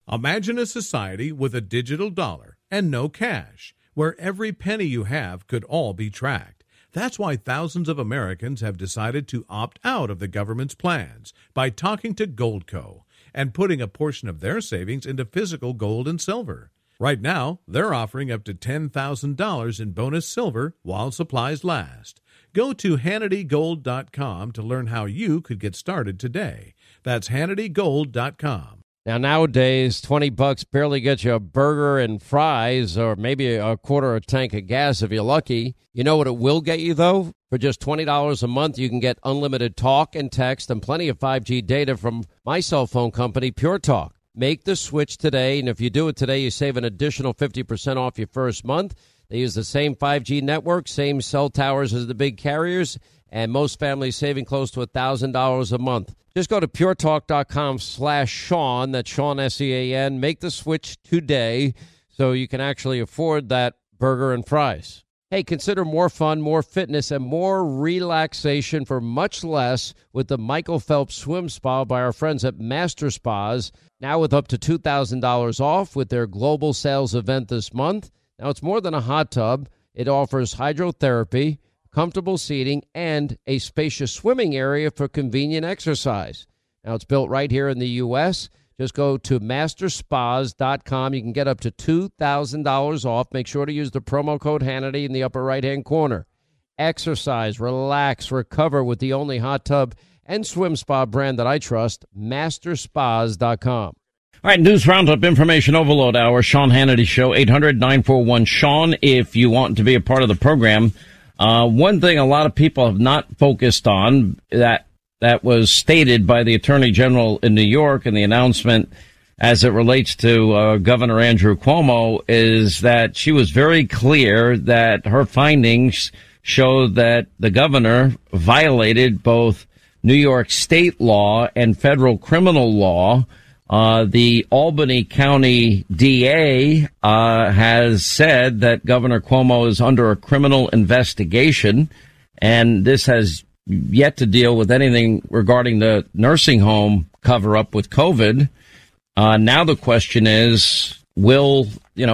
Imagine a society with a digital dollar and no cash, where every penny you have could all be tracked. That's why thousands of Americans have decided to opt out of the government's plans by talking to Goldco and putting a portion of their savings into physical gold and silver. Right now, they're offering up to $10,000 in bonus silver while supplies last. Go to HannityGold.com to learn how you could get started today. That's HannityGold.com. Now, nowadays, $20 barely gets you a burger and fries or maybe a quarter of a tank of gas if you're lucky. You know what it will get you, though? For just $20 a month, you can get unlimited talk and text and plenty of 5G data from my cell phone company, Pure Talk. Make the switch today, and if you do it today, you save an additional 50% off your first month. They use the same 5G network, same cell towers as the big carriers, and most families saving close to $1,000 a month. Just go to puretalk.com/Sean, that's Sean, S-E-A-N. Make the switch today so you can actually afford that burger and fries. Hey, consider more fun, more fitness, and more relaxation for much less with the Michael Phelps Swim Spa by our friends at Master Spas, now with up to $2,000 off with their global sales event this month. Now, it's more than a hot tub. It offers hydrotherapy, comfortable seating, and a spacious swimming area for convenient exercise. Now, it's built right here in the U.S. Just go to masterspas.com. You can get up to $2,000 off. Make sure to use the promo code Hannity in the upper right-hand corner. Exercise, relax, recover with the only hot tub and swim spa brand that I trust, masterspas.com. All right, News Roundup, Information Overload Hour, Sean Hannity Show, 800-941-SEAN, if you want to be a part of the program. One thing a lot of people have not focused on that was stated by the Attorney General in New York in the announcement as it relates to Governor Andrew Cuomo is that she was very clear that her findings showed that the governor violated both New York state law and federal criminal law. The Albany County DA has said that Governor Cuomo is under a criminal investigation, and this has yet to deal with anything regarding the nursing home cover-up with COVID. Now the question is, will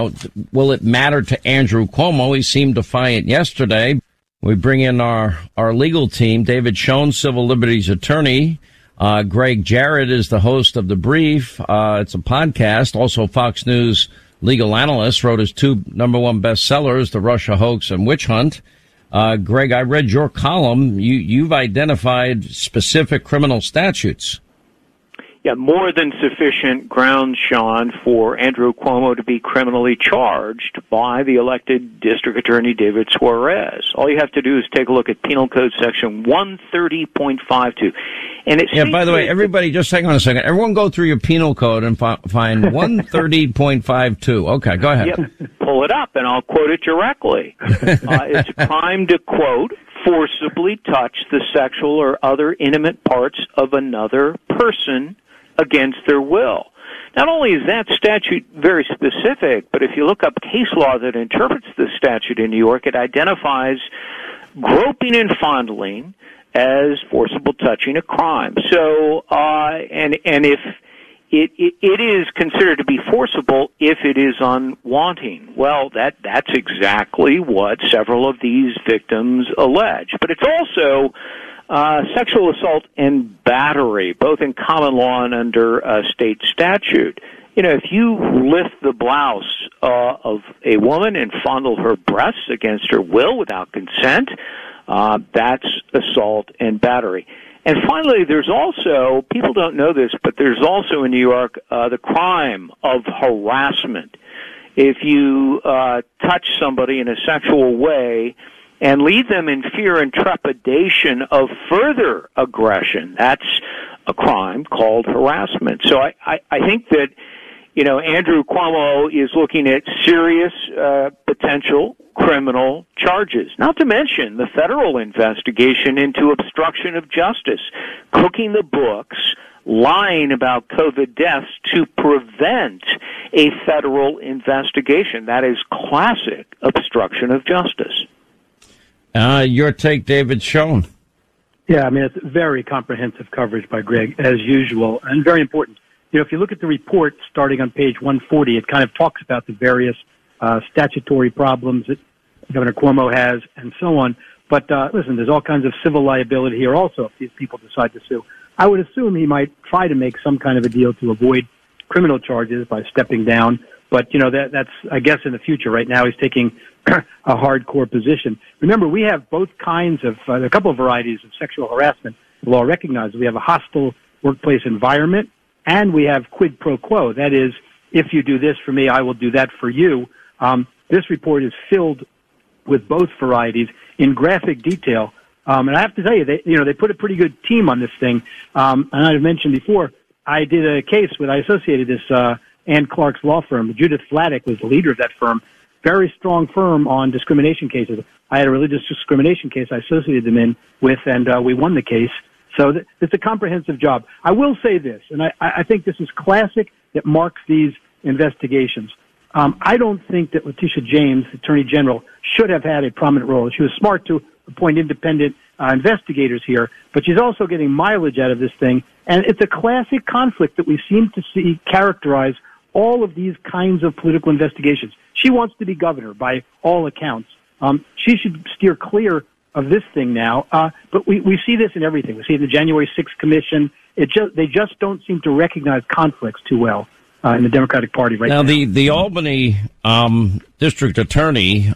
it matter to Andrew Cuomo? He seemed defiant yesterday. We bring in our legal team, David Schoen, civil liberties attorney. Greg Jarrett is the host of The Brief. It's a podcast. Also, Fox News legal analyst, wrote his two #1 bestsellers, The Russia Hoax and Witch Hunt. Greg, I read your column. You've identified specific criminal statutes. Yeah, more than sufficient grounds, Sean, for Andrew Cuomo to be criminally charged by the elected district attorney David Suarez. All you have to do is take a look at Penal Code Section 130.52. And it by the way, everybody, just hang on a second. Everyone go through your penal code and find 130.52. Okay, go ahead. Yep. Pull it up, and I'll quote it directly. It's a crime to, quote, forcibly touch the sexual or other intimate parts of another person against their will. Not only is that statute very specific, but if you look up case law that interprets the statute in New York, it identifies groping and fondling as forcible touching a crime. So, and if it is considered to be forcible if it is unwanting. Well, that's exactly what several of these victims allege. But it's also sexual assault and battery, both in common law and under state statute. You know, if you lift the blouse of a woman and fondle her breasts against her will without consent, that's assault and battery. And finally, there's also, people don't know this, but there's also in New York the crime of harassment. If you touch somebody in a sexual way and leave them in fear and trepidation of further aggression, that's a crime called harassment. So I think that, you know, Andrew Cuomo is looking at serious potential criminal charges, not to mention the federal investigation into obstruction of justice, cooking the books, lying about COVID deaths to prevent a federal investigation. That is classic obstruction of justice. Your take, David Schoen. Yeah, I mean, it's very comprehensive coverage by Greg, as usual, and very important. if you look at the report starting on page 140, it kind of talks about the various statutory problems that Governor Cuomo has and so on. But listen, there's all kinds of civil liability here also if these people decide to sue. I would assume he might try to make some kind of a deal to avoid criminal charges by stepping down. But, that's, I guess, in the future. Right now he's taking a hardcore position. Remember, we have both kinds of, a couple of varieties of sexual harassment the law recognizes. We have a hostile workplace environment, and we have quid pro quo. That is, if you do this for me, I will do that for you. This report is filled with both varieties in graphic detail. And I have to tell you, they put a pretty good team on this thing. And I've mentioned before, I did a case when I associated this, Ann Clark's law firm. Judith Vladeck was the leader of that firm. Very strong firm on discrimination cases. I had a religious discrimination case I associated them with, and we won the case. So it's a comprehensive job. I will say this, and I think this is classic that marks these investigations. I don't think that Letitia James, Attorney General, should have had a prominent role. She was smart to appoint independent investigators here, but she's also getting mileage out of this thing. And it's a classic conflict that we seem to see characterize all of these kinds of political investigations. She wants to be governor by all accounts. She should steer clear of this thing now. But we see this in everything. We see it in the January 6th Commission. They just don't seem to recognize conflicts too well in the Democratic Party right now. Now, the Albany district attorney,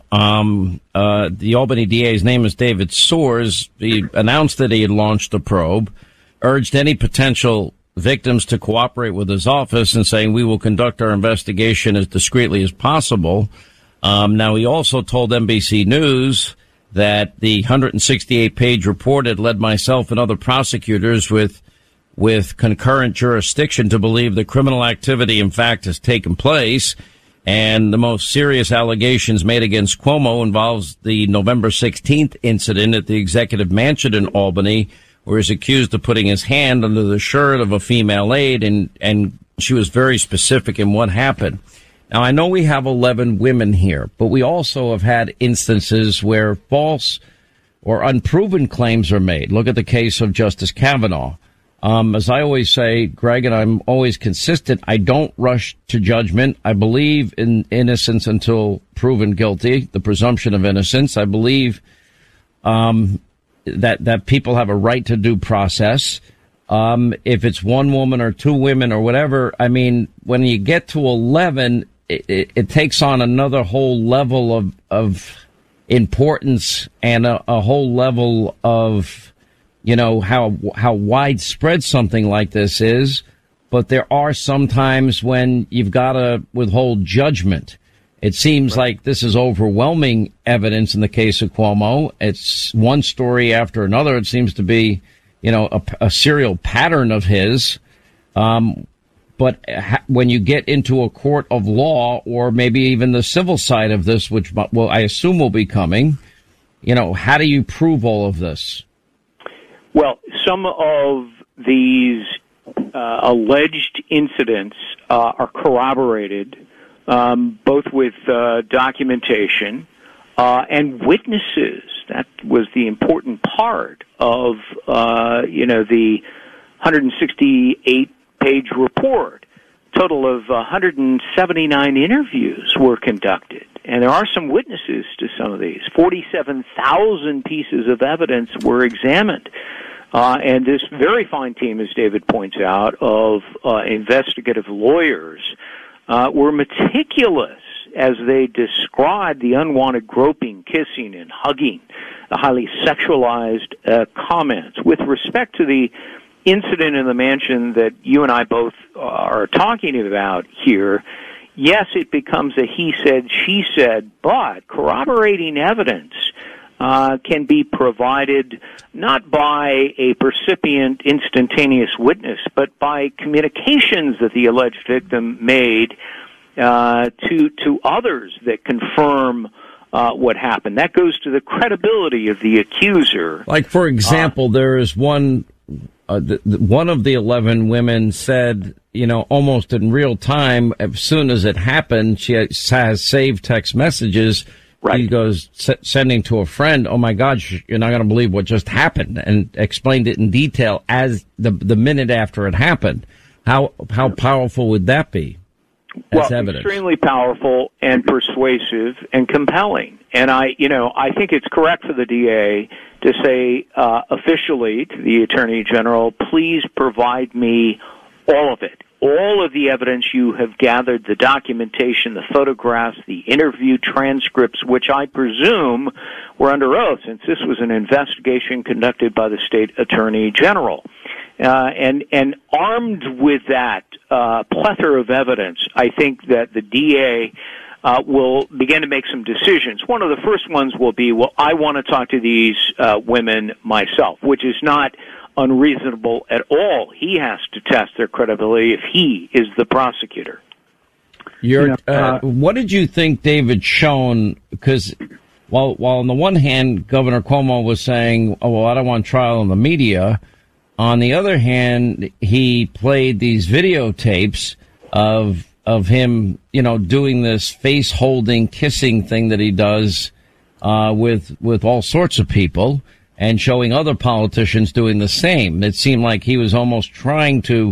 the Albany DA's name is David Soers. He announced that he had launched a probe, urged any potential victims to cooperate with his office and saying, we will conduct our investigation as discreetly as possible. Now, he also told NBC News that the 168-page report had led myself and other prosecutors with concurrent jurisdiction to believe that criminal activity, in fact, has taken place. And the most serious allegations made against Cuomo involves the November 16th incident at the Executive Mansion in Albany, where he's accused of putting his hand under the shirt of a female aide, and she was very specific in what happened. Now, I know we have 11 women here, but we also have had instances where false or unproven claims are made. Look at the case of Justice Kavanaugh. As I always say, Greg, and I'm always consistent, I don't rush to judgment. I believe in innocence until proven guilty, the presumption of innocence. I believe that people have a right to due process. If it's one woman or two women or whatever, I mean, when you get to 11, it takes on another whole level of importance and a whole level of, how widespread something like this is. But there are some times when you've got to withhold judgment. It seems like this is overwhelming evidence in the case of Cuomo. It's one story after another. It seems to be, a serial pattern of his. But when you get into a court of law, or maybe even the civil side of this, which I assume will be coming, how do you prove all of this? Well, some of these alleged incidents are corroborated, both with documentation and witnesses. That was the important part of, the 168-page report. Total of 179 interviews were conducted, and there are some witnesses to some of these. 47,000 pieces of evidence were examined. And this very fine team, as David points out, of investigative lawyers were meticulous as they described the unwanted groping, kissing, and hugging, the highly sexualized comments. With respect to the incident in the mansion that you and I both are talking about here, yes, it becomes a he said, she said, but corroborating evidence can be provided not by a percipient instantaneous witness, but by communications that the alleged victim made to others that confirm what happened. That goes to the credibility of the accuser. Like, for example, there is one of the 11 women said, almost in real time, as soon as it happened, she has saved text messages. Right. He goes sending to a friend, oh my God, you're not going to believe what just happened, and explained it in detail as the minute after it happened. How powerful would that be as evidence? Extremely powerful and persuasive and compelling. And I think it's correct for the DA to say officially to the Attorney General, please provide me all of it. All of the evidence you have gathered, the documentation, the photographs, the interview transcripts, which I presume were under oath, since this was an investigation conducted by the state attorney general. And armed with that plethora of evidence, I think that the DA will begin to make some decisions. One of the first ones will be, well, I want to talk to these women myself, which is not unreasonable at all. He has to test their credibility if he is the prosecutor. What did you think David Schoen, because while on the one hand, Governor Cuomo was saying, oh, well, I don't want trial in the media, on the other hand, he played these videotapes of him, doing this face-holding, kissing thing that he does with all sorts of people, and showing other politicians doing the same. It seemed like he was almost trying to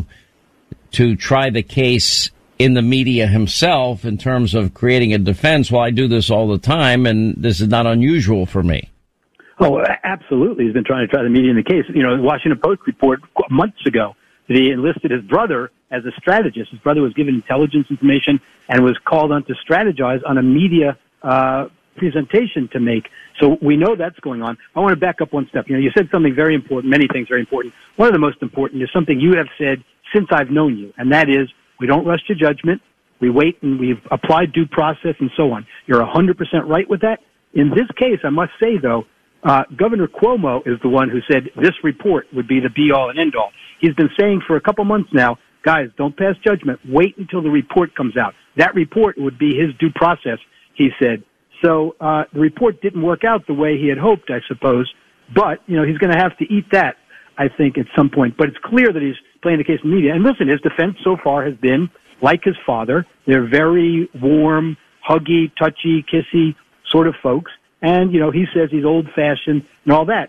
try the case in the media himself in terms of creating a defense. Well, I do this all the time, and this is not unusual for me. Oh, absolutely. He's been trying to try the media in the case. The Washington Post report months ago that he enlisted his brother as a strategist. His brother was given intelligence information and was called on to strategize on a media presentation to make. So we know that's going on. I want to back up one step. You said something very important, many things very important. One of the most important is something you have said since I've known you, and that is we don't rush to judgment. We wait and we've applied due process and so on. You're 100% right with that. In this case, I must say, though, Governor Cuomo is the one who said this report would be the be-all and end-all. He's been saying for a couple months now, guys, don't pass judgment. Wait until the report comes out. That report would be his due process, he said. So the report didn't work out the way he had hoped, I suppose. But, he's going to have to eat that, I think, at some point. But it's clear that he's playing the case in the media. And listen, his defense so far has been, like his father, they're very warm, huggy, touchy, kissy sort of folks. And, he says he's old-fashioned and all that.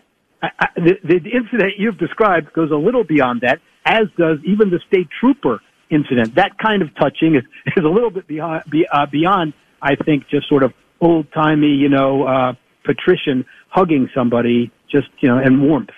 The incident you've described goes a little beyond that, as does even the state trooper incident. That kind of touching is a little bit beyond, I think, just sort of old-timey, patrician hugging somebody just, and warmth.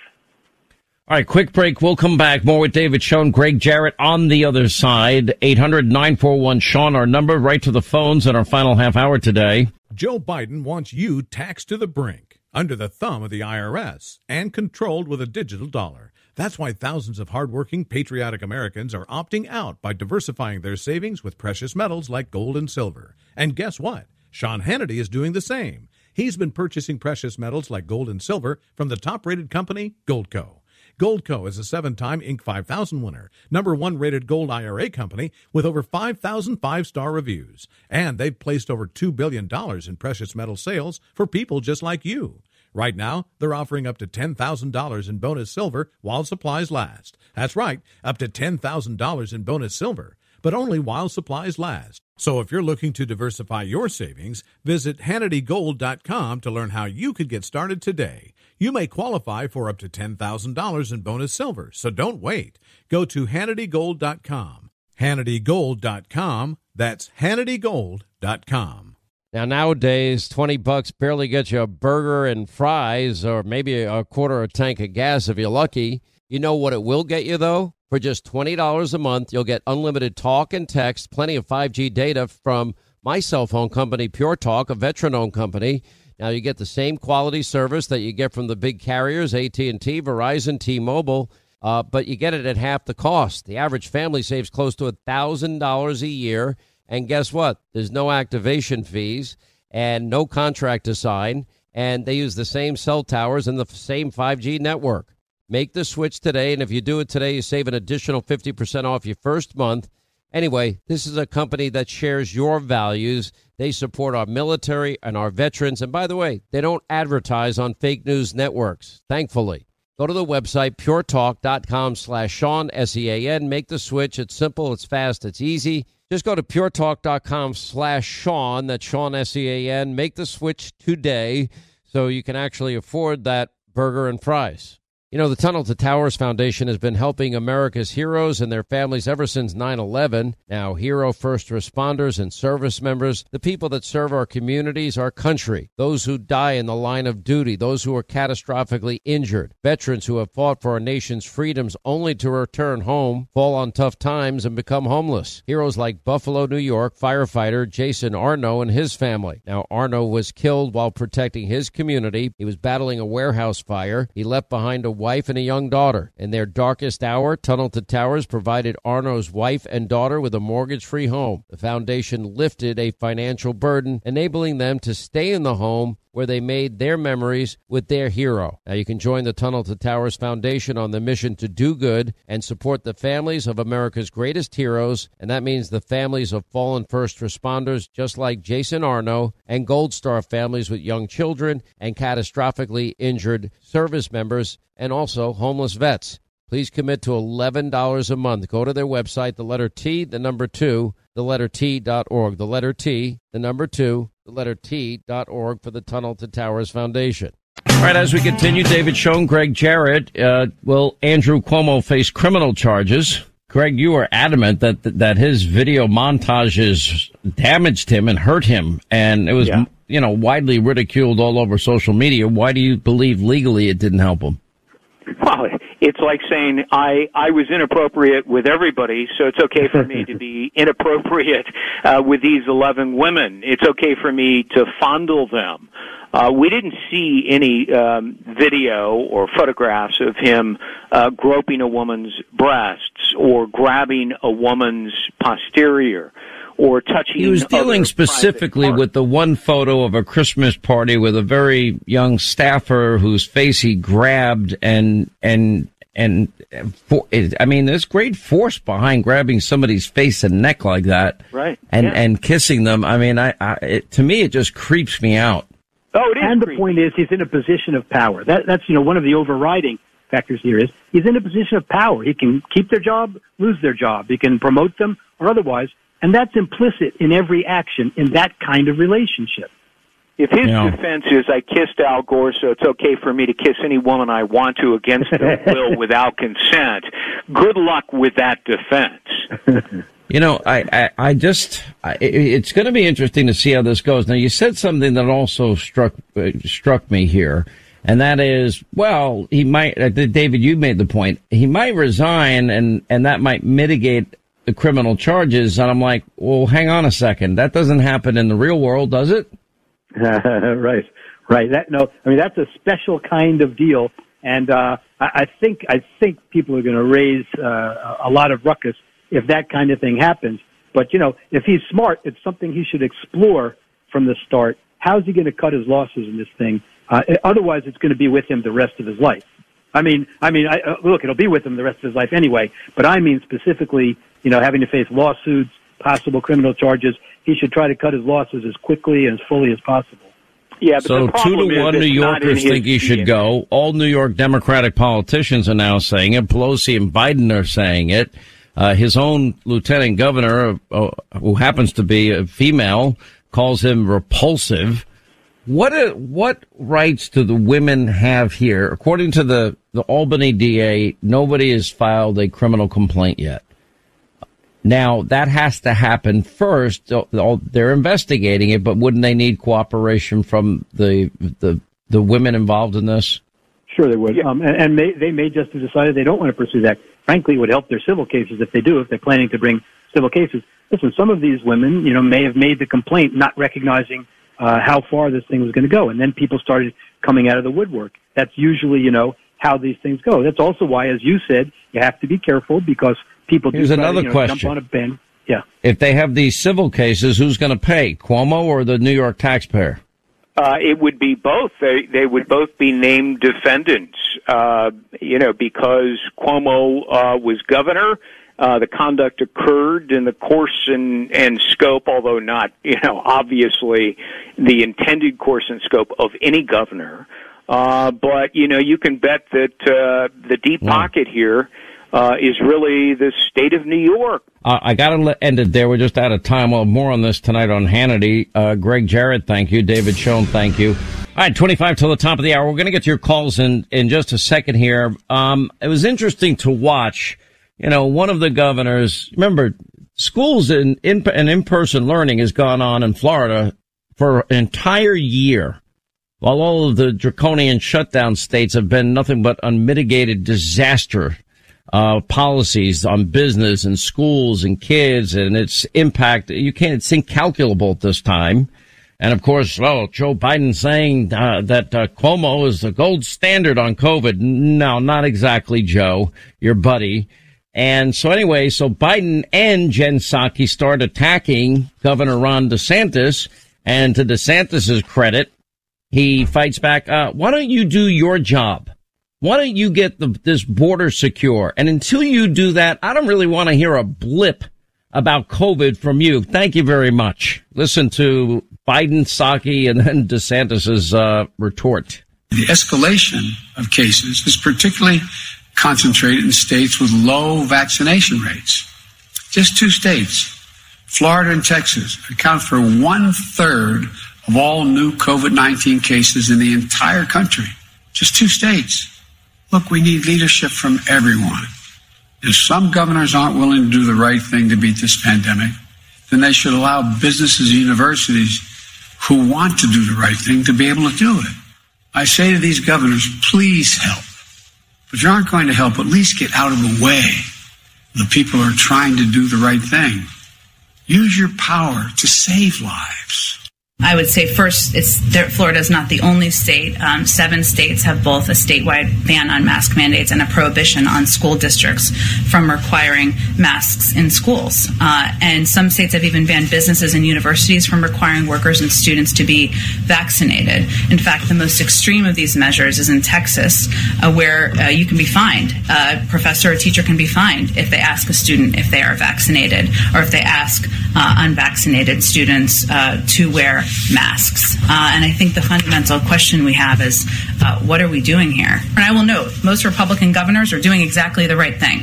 All right, quick break. We'll come back. More with David Schoen, Greg Jarrett on the other side. 800-941-SEAN, our number, right to the phones in our final half hour today. Joe Biden wants you taxed to the brink, under the thumb of the IRS, and controlled with a digital dollar. That's why thousands of hardworking, patriotic Americans are opting out by diversifying their savings with precious metals like gold and silver. And guess what? Sean Hannity is doing the same. He's been purchasing precious metals like gold and silver from the top-rated company, Goldco. Goldco is a 7-time Inc. 5000 winner, #1 rated gold IRA company with over 5,000 5-star reviews. And they've placed over $2 billion in precious metal sales for people just like you. Right now, they're offering up to $10,000 in bonus silver while supplies last. That's right, up to $10,000 in bonus silver, but only while supplies last. So if you're looking to diversify your savings, visit HannityGold.com to learn how you could get started today. You may qualify for up to $10,000 in bonus silver, so don't wait. Go to HannityGold.com. HannityGold.com. That's HannityGold.com. Now, nowadays, $20 barely gets you a burger and fries or maybe a quarter of a tank of gas if you're lucky. You know what it will get you, though? For just $20 a month, you'll get unlimited talk and text, plenty of 5G data from my cell phone company, Pure Talk, a veteran-owned company. Now, you get the same quality service that you get from the big carriers, AT&T, Verizon, T-Mobile, but you get it at half the cost. The average family saves close to $1,000 a year. And guess what? There's no activation fees and no contract to sign. And they use the same cell towers and the same 5G network. Make the switch today, and if you do it today, you save an additional 50% off your first month. Anyway, this is a company that shares your values. They support our military and our veterans. And by the way, they don't advertise on fake news networks, thankfully. Go to the website, puretalk.com/Sean, S-E-A-N. Make the switch. It's simple, it's fast, it's easy. Just go to puretalk.com/Sean, that's Sean, S-E-A-N. Make the switch today so you can actually afford that burger and fries. You know, the Tunnel to Towers Foundation has been helping America's heroes and their families ever since 9/11. Now, hero first responders and service members, the people that serve our communities, our country, those who die in the line of duty, those who are catastrophically injured, veterans who have fought for our nation's freedoms only to return home, fall on tough times, and become homeless. Heroes like Buffalo, New York firefighter Jason Arno and his family. Now, Arno was killed while protecting his community. He was battling a warehouse fire. He left behind a wife and a young daughter. In their darkest hour, Tunnel to Towers provided Arno's wife and daughter with a mortgage-free home. The foundation lifted a financial burden, enabling them to stay in the home where they made their memories with their hero. Now you can join the Tunnel to Towers Foundation on the mission to do good and support the families of America's greatest heroes, and that means the families of fallen first responders just like Jason Arno, and Gold Star families with young children and catastrophically injured service members, and also homeless vets. Please commit to $11 a month. Go to their website, the letter T, the number 2, the letter T.org. The letter T, the number 2, the letter T.org for the Tunnel to Towers Foundation. All right, as we continue, David Schoen, Greg Jarrett, will Andrew Cuomo face criminal charges? Greg, you are adamant that his video montages damaged him and hurt him, and it was, widely ridiculed all over social media. Why do you believe legally it didn't help him? Well, it's like saying I was inappropriate with everybody, so it's okay for me to be inappropriate with these 11 women. It's okay for me to fondle them. We didn't see any video or photographs of him groping a woman's breasts or grabbing a woman's posterior or touching. He was dealing specifically with the one photo of a Christmas party with a very young staffer whose face he grabbed and there's great force behind grabbing somebody's face and neck like that, right? And kissing them. I mean, to me, it just creeps me out. Oh, it is. And the point is, he's in a position of power. That's one of the overriding factors here is he's in a position of power. He can keep their job, lose their job. He can promote them or otherwise. And that's implicit in every action in that kind of relationship. If his defense is, I kissed Al Gore, so it's okay for me to kiss any woman I want to against their will without consent, good luck with that defense. It's going to be interesting to see how this goes. Now, you said something that also struck me here, and that is, well, he might, David, you made the point, he might resign and that might mitigate the criminal charges. And I'm like, well, hang on a second. That doesn't happen in the real world, does it? Right. That's a special kind of deal. And, I think people are going to raise, a lot of ruckus if that kind of thing happens. But, if he's smart, it's something he should explore from the start. How's he going to cut his losses in this thing? Otherwise, it's going to be with him the rest of his life. Look, it'll be with him the rest of his life anyway. But I mean specifically, having to face lawsuits, possible criminal charges. He should try to cut his losses as quickly and as fully as possible. Yeah, but so 2-1 New Yorkers think he should go. All New York Democratic politicians are now saying it. Pelosi and Biden are saying it. His own lieutenant governor, who happens to be a female, calls him repulsive. What rights do the women have here? According to the Albany DA, nobody has filed a criminal complaint yet. Now, that has to happen first. They're investigating it, but wouldn't they need cooperation from the women involved in this? Sure, they would. Yeah. They may just have decided they don't want to pursue that. Frankly, it would help their civil cases if they do, if they're planning to bring civil cases. Listen, some of these women, may have made the complaint not recognizing how far this thing was going to go. And then people started coming out of the woodwork. That's usually, how these things go. That's also why, as you said, you have to be careful because people Here's another question. Jump on a bin. Yeah. If they have these civil cases, who's going to pay, Cuomo or the New York taxpayer? It would be both. They would both be named defendants, because Cuomo was governor. The conduct occurred in the course and scope, although not, obviously the intended course and scope of any governor. But, you can bet that the deep pocket here is really the state of New York. I got to end it there. We're just out of time. We'll have more on this tonight on Hannity. Greg Jarrett, thank you. David Schoen, thank you. All right, 25 till the top of the hour. We're going to get to your calls in just a second here. It was interesting to watch, one of the governors, remember, schools and in-person learning has gone on in Florida for an entire year, while all of the draconian shutdown states have been nothing but unmitigated disaster policies on business and schools and kids, and its impact, it's incalculable at this time. And of course, Joe Biden saying that Cuomo is the gold standard on COVID. No, not exactly, Joe, your buddy. And so anyway, Biden and Jen Psaki start attacking Governor Ron DeSantis. And to DeSantis's credit, he fights back. Why don't you do your job? Why don't you get this border secure? And until you do that, I don't really want to hear a blip about COVID from you. Thank you very much. Listen to Biden, Psaki, and then DeSantis's retort. The escalation of cases is particularly concentrated in states with low vaccination rates. Just 2 states, Florida and Texas, account for 1/3 of all new COVID-19 cases in the entire country. Just 2 states. Look, we need leadership from everyone. If some governors aren't willing to do the right thing to beat this pandemic, then they should allow businesses and universities who want to do the right thing to be able to do it. I say to these governors, please help. But if you aren't going to help, at least get out of the way of the people who are trying to do the right thing. Use your power to save lives. I would say first, Florida is not the only state. 7 states have both a statewide ban on mask mandates and a prohibition on school districts from requiring masks in schools. And some states have even banned businesses and universities from requiring workers and students to be vaccinated. In fact, the most extreme of these measures is in Texas, where you can be fined. A professor or teacher can be fined if they ask a student if they are vaccinated, or if they ask unvaccinated students to wear masks. And I think the fundamental question we have is, what are we doing here? And I will note, most Republican governors are doing exactly the right thing,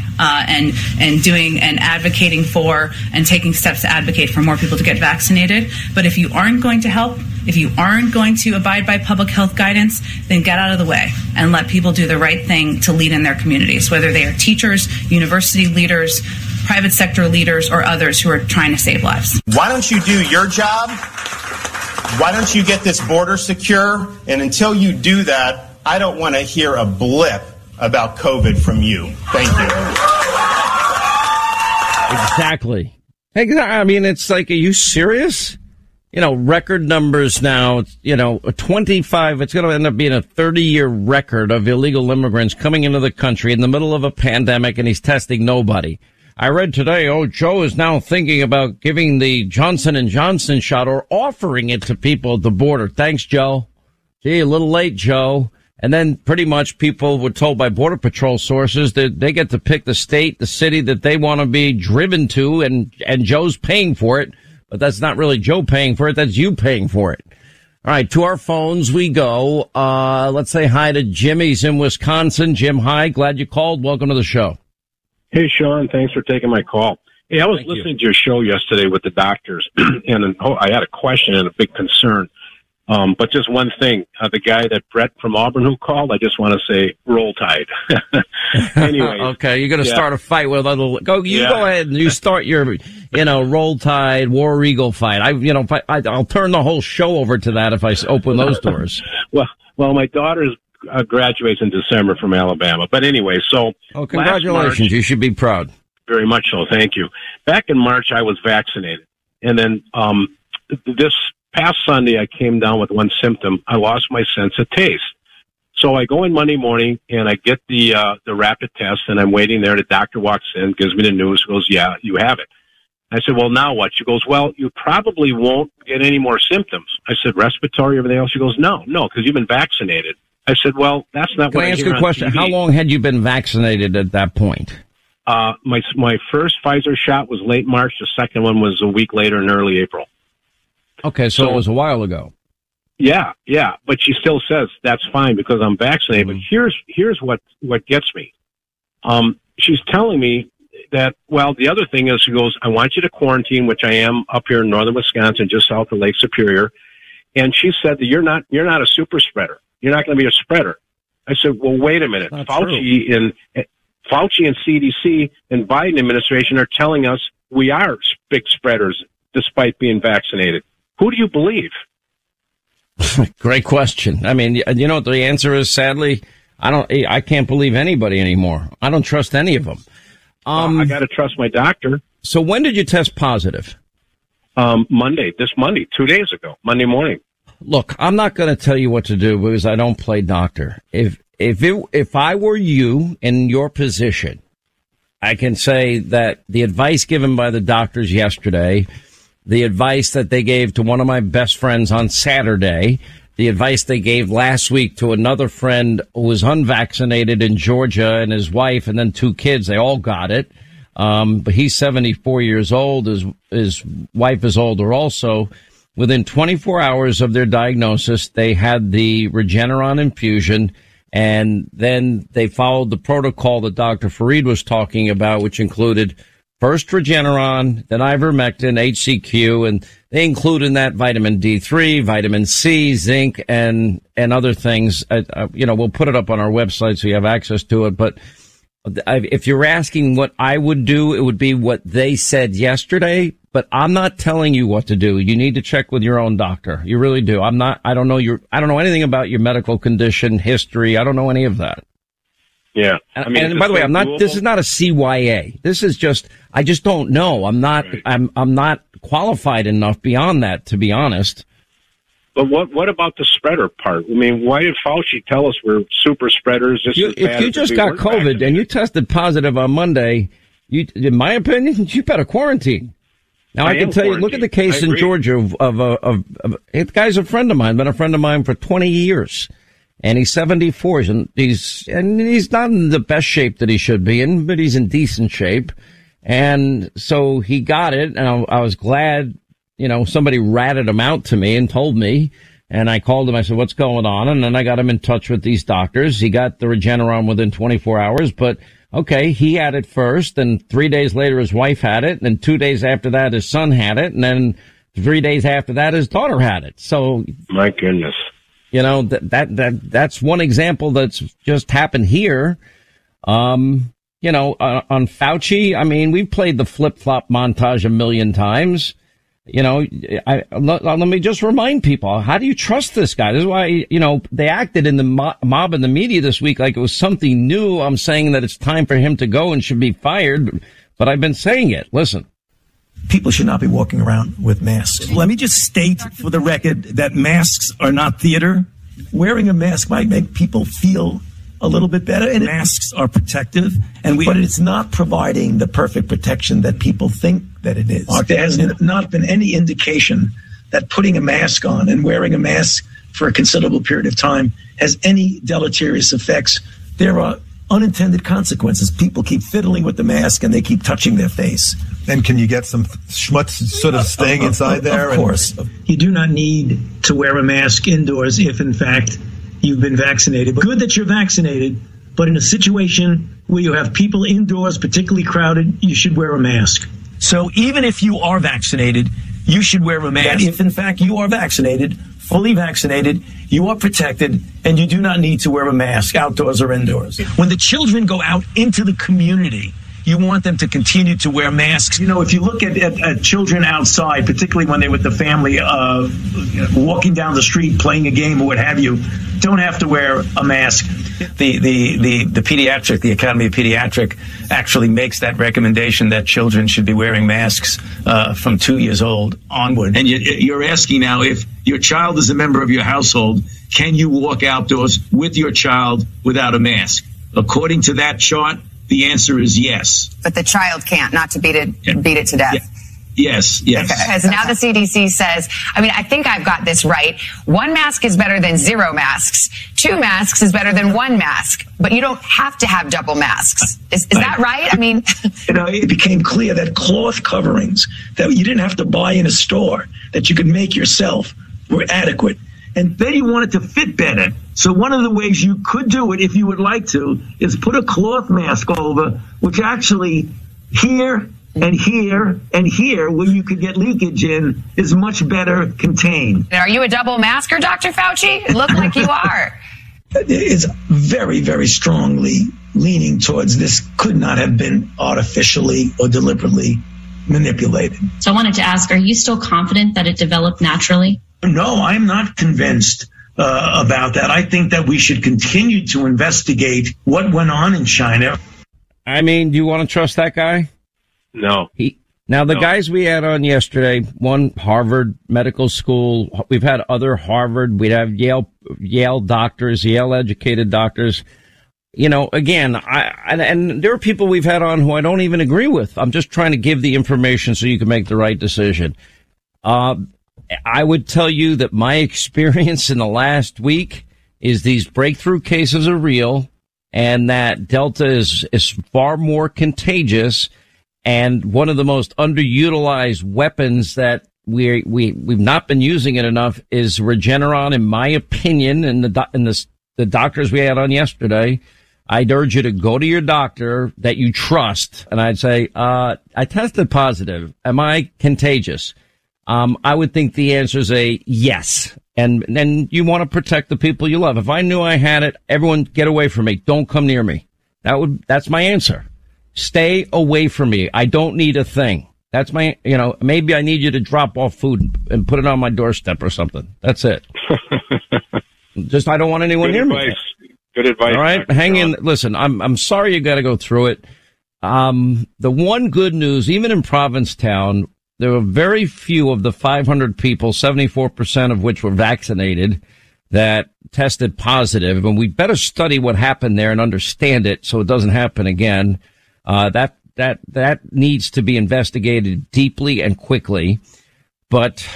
and doing and advocating for and taking steps to advocate for more people to get vaccinated. But if you aren't going to help, if you aren't going to abide by public health guidance, then get out of the way and let people do the right thing to lead in their communities, whether they are teachers, university leaders, private sector leaders, or others who are trying to save lives. Why don't you do your job? Why don't you get this border secure? And until you do that, I don't want to hear a blip about COVID from you. Thank you. Exactly. I mean, it's like, are you serious? Record numbers now, 25, it's going to end up being a 30-year record of illegal immigrants coming into the country in the middle of a pandemic, and he's testing nobody. I read today, Joe is now thinking about giving the Johnson & Johnson shot or offering it to people at the border. Thanks, Joe. Gee, a little late, Joe. And then pretty much people were told by Border Patrol sources that they get to pick the state, the city that they want to be driven to, and Joe's paying for it. But that's not really Joe paying for it. That's you paying for it. All right, to our phones we go. Let's say hi to Jim. He's in Wisconsin. Jim, hi. Glad you called. Welcome to the show. Hey, Sean, thanks for taking my call. Hey, I was listening to your show yesterday with the doctors, and I had a question and a big concern. But just one thing, the guy that Brett from Auburn who called, I just want to say, roll tide. Anyway. Okay, you're going to start a fight with other. Go ahead and you start your, roll tide, war eagle fight. I'll turn the whole show over to that if I open those doors. Well, my daughter's graduates in December from Alabama. But anyway, so. Oh, congratulations. March, you should be proud. Very much so. Thank you. Back in March, I was vaccinated. And then, this past Sunday, I came down with one symptom. I lost my sense of taste. So I go in Monday morning and I get the rapid test, and I'm waiting there. The doctor walks in, gives me the news, goes, yeah, you have it. I said, well, now what? She goes, well, you probably won't get any more symptoms. I said, respiratory, everything else? She goes, no, because you've been vaccinated. I said, well, that's not what I hear on TV. Can I ask a question? How long had you been vaccinated at that point? My first Pfizer shot was late March. The second one was a week later in early April. Okay, so it was a while ago. Yeah. But she still says that's fine because I'm vaccinated. Mm-hmm. But here's what gets me. She's telling me that, well, the other thing is, she goes, I want you to quarantine, which I am up here in northern Wisconsin, just south of Lake Superior. and she said that you're not a super spreader. You're not going to be a spreader. I said, well, wait a minute. Fauci and CDC and Biden administration are telling us we are big spreaders despite being vaccinated. Who do you believe? Great question. I mean, you know what the answer is? Sadly, I can't believe anybody anymore. I don't trust any of them. I got to trust my doctor. So when did you test positive? Monday, 2 days ago, Monday morning. Look, I'm not going to tell you what to do because I don't play doctor. If I were you in your position, I can say that the advice given by the doctors yesterday, the advice that they gave to one of my best friends on Saturday, the advice they gave last week to another friend who was unvaccinated in Georgia and his wife and then 2 kids, they all got it. But he's 74 years old. His wife is older also. Within 24 hours of their diagnosis, they had the Regeneron infusion, and then they followed the protocol that Dr. Fareed was talking about, which included first Regeneron, then ivermectin, HCQ, and they include in that vitamin D3, vitamin C, zinc, and other things. We'll put it up on our website so you have access to it. But if you're asking what I would do, it would be what they said yesterday. But I'm not telling you what to do. You need to check with your own doctor. You really do. I don't know anything about your medical condition, history. I don't know any of that. Yeah. And by the way, this is not a CYA. This is just, I just don't know. I'm not qualified enough beyond that, to be honest. But what about the spreader part? I mean, why did Fauci tell us we're super spreaders? If you just got COVID and you tested positive on Monday, in my opinion, you better quarantine. Now, I can tell you, look at the case in Georgia of the guy's a friend of mine, been a friend of mine for 20 years. And he's 74, and he's not in the best shape that he should be in, but he's in decent shape. And so he got it, and I was glad, somebody ratted him out to me and told me. And I called him, I said, what's going on? And then I got him in touch with these doctors. He got the Regeneron within 24 hours, but okay, he had it first, and 3 days later his wife had it, and then 2 days after that his son had it, and then 3 days after that his daughter had it. So, my goodness. That's one example that's just happened here. On Fauci, I mean, we've played the flip-flop montage a million times. Let me just remind people, how do you trust this guy? This is why, they acted in the mob in the media this week like it was something new. I'm saying that it's time for him to go and should be fired, but I've been saying it. Listen. People should not be walking around with masks. Let me just state for the record that masks are not theater. Wearing a mask might make people feel a little bit better, and masks are protective, but it's not providing the perfect protection that people think that it is. There has not been any indication that putting a mask on and wearing a mask for a considerable period of time has any deleterious effects. There are unintended consequences. People keep fiddling with the mask and they keep touching their face. And can you get some schmutz sort of staying inside there? Of course. You do not need to wear a mask indoors if, in fact, you've been vaccinated. Good that you're vaccinated, but in a situation where you have people indoors, particularly crowded, you should wear a mask. So even if you are vaccinated, you should wear a mask. If, in fact, you are vaccinated, fully vaccinated, you are protected, and you do not need to wear a mask outdoors or indoors. When the children go out into the community, you want them to continue to wear masks. If you look at children outside, particularly when they're with the family, walking down the street, playing a game or what have you, don't have to wear a mask. The Academy of Pediatric actually makes that recommendation that children should be wearing masks from 2 years old onward. And you're asking now, if your child is a member of your household, can you walk outdoors with your child without a mask? According to that chart, the answer is yes. But the child can't, not to beat it to death. Yeah. Yes. Okay. Because now the CDC says, I think I've got this right. 1 mask is better than 0 masks. 2 masks is better than 1 mask. But you don't have to have double masks. Is that right? It became clear that cloth coverings that you didn't have to buy in a store, that you could make yourself, were adequate. And then you want it to fit better. So one of the ways you could do it, if you would like to, is put a cloth mask over, which actually here And here, where you could get leakage in, is much better contained. Are you a double masker, Dr. Fauci? It looked like you are. It's very, very strongly leaning towards this could not have been artificially or deliberately manipulated. So I wanted to ask, are you still confident that it developed naturally? No, I'm not convinced about that. I think that we should continue to investigate what went on in China. I mean, do you want to trust that guy? No. The guys we had on yesterday, one Harvard Medical School, we've had other Harvard, we'd have Yale doctors, Yale educated doctors. You know, again, and there are people we've had on who I don't even agree with. I'm just trying to give the information so you can make the right decision. I would tell you that my experience in the last week is these breakthrough cases are real and that Delta is far more contagious. And one of the most underutilized weapons that we've not been using it enough is Regeneron, in my opinion, and the doctors we had on yesterday. I'd urge you to go to your doctor that you trust, and I'd say, I tested positive. Am I contagious? I would think the answer is a yes. And then you want to protect the people you love. If I knew I had it, everyone get away from me. Don't come near me. That's my answer. Stay away from me. I don't need a thing. That's my, maybe I need you to drop off food and put it on my doorstep or something. That's it. I don't want anyone near me. Good advice. All right. Hang in. Listen, I'm sorry you got to go through it. The one good news, even in Provincetown, there were very few of the 500 people, 74% of which were vaccinated, that tested positive. And we better study what happened there and understand it so it doesn't happen again. That needs to be investigated deeply and quickly. But,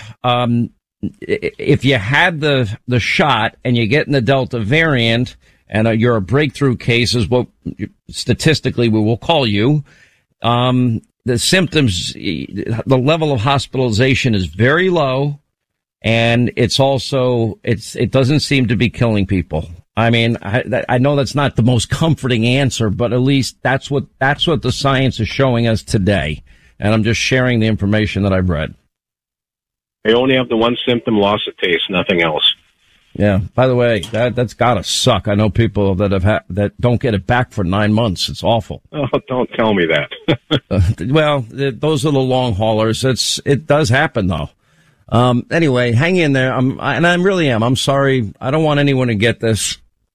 if you had the shot and you get in the Delta variant and you're a breakthrough case is what statistically we will call you, the symptoms, the level of hospitalization is very low. And it's also, it doesn't seem to be killing people. I mean, I know that's not the most comforting answer, but at least that's what the science is showing us today. And I'm just sharing the information that I've read. They only have the one symptom, loss of taste, nothing else. Yeah. By the way, that's gotta suck. I know people that that don't get it back for 9 months. It's awful. Oh, don't tell me that. Well, those are the long haulers. It does happen though. Anyway, hang in there. I really am. I'm sorry. I don't want anyone to get this.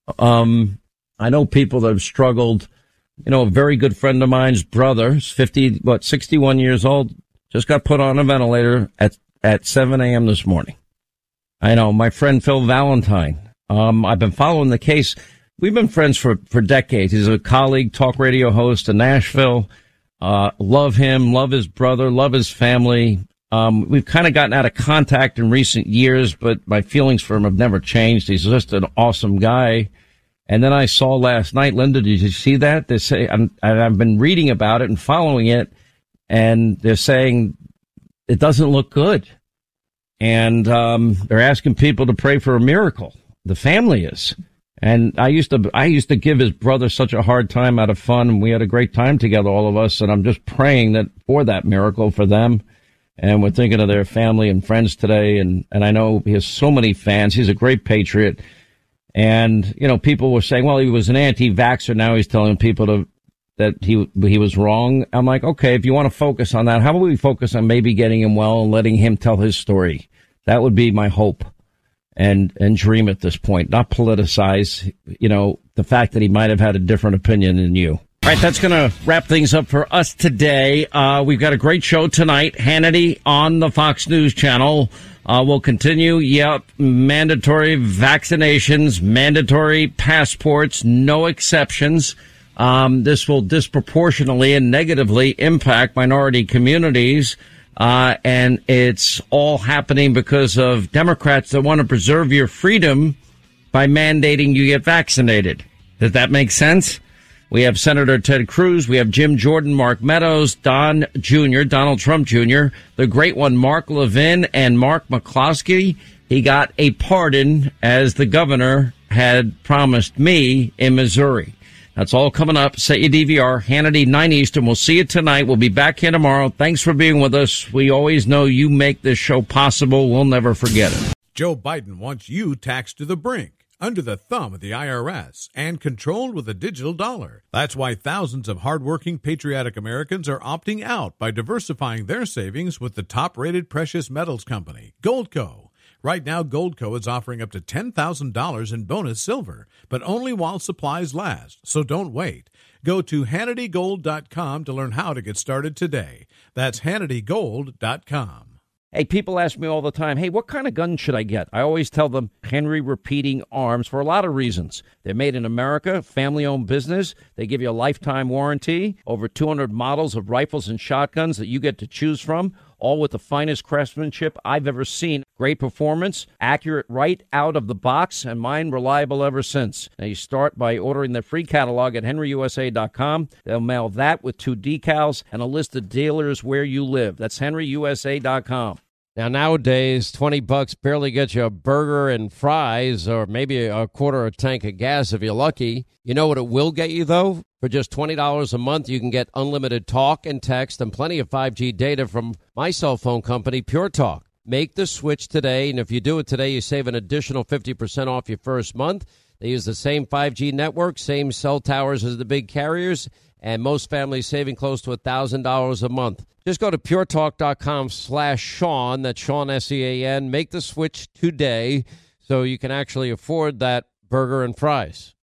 I know people that have struggled. A very good friend of mine's brother, 61 years old, just got put on a ventilator at 7 a.m. this morning. I know my friend Phil Valentine. I've been following the case. We've been friends for decades. He's a colleague, talk radio host in Nashville. Love him, love his brother, love his family. We've kind of gotten out of contact in recent years, but my feelings for him have never changed. He's just an awesome guy. And then I saw last night, Linda, did you see that? They say, I've been reading about it and following it, and they're saying it doesn't look good. And they're asking people to pray for a miracle. The family is. And I used to give his brother such a hard time out of fun, and we had a great time together, all of us, and I'm just praying for that miracle for them. And we're thinking of their family and friends today. And I know he has so many fans. He's a great patriot. And, people were saying, well, he was an anti-vaxxer. Now he's telling people that he was wrong. I'm like, okay, if you want to focus on that, how about we focus on maybe getting him well and letting him tell his story? That would be my hope and dream at this point, not politicize, the fact that he might have had a different opinion than you. All right, that's going to wrap things up for us today. We've got a great show tonight. Hannity on the Fox News channel. We'll continue. Yep, mandatory vaccinations, mandatory passports, no exceptions. This will disproportionately and negatively impact minority communities. And it's all happening because of Democrats that want to preserve your freedom by mandating you get vaccinated. Does that make sense? We have Senator Ted Cruz. We have Jim Jordan, Mark Meadows, Donald Trump Jr., the great one, Mark Levin, and Mark McCloskey. He got a pardon, as the governor had promised me, in Missouri. That's all coming up. Set your DVR, Hannity, 9 Eastern. We'll see you tonight. We'll be back here tomorrow. Thanks for being with us. We always know you make this show possible. We'll never forget it. Joe Biden wants you taxed to the brink, under the thumb of the IRS, and controlled with a digital dollar. That's why thousands of hardworking, patriotic Americans are opting out by diversifying their savings with the top-rated precious metals company, Goldco. Right now, Goldco is offering up to $10,000 in bonus silver, but only while supplies last, so don't wait. Go to HannityGold.com to learn how to get started today. That's HannityGold.com. Hey, people ask me all the time, hey, what kind of gun should I get? I always tell them Henry Repeating Arms for a lot of reasons. They're made in America, family-owned business. They give you a lifetime warranty, over 200 models of rifles and shotguns that you get to choose from, all with the finest craftsmanship I've ever seen. Great performance, accurate right out of the box, and mine reliable ever since. Now, you start by ordering their free catalog at henryusa.com. They'll mail that with 2 decals and a list of dealers where you live. That's henryusa.com. Now, nowadays, $20 barely gets you a burger and fries or maybe a quarter of a tank of gas if you're lucky. You know what it will get you, though? For just $20 a month, you can get unlimited talk and text and plenty of 5G data from my cell phone company, Pure Talk. Make the switch today, and if you do it today, you save an additional 50% off your first month. They use the same 5G network, same cell towers as the big carriers, and most families saving close to $1,000 a month. Just go to puretalk.com/Sean, that's Sean, S-E-A-N. Make the switch today so you can actually afford that burger and fries.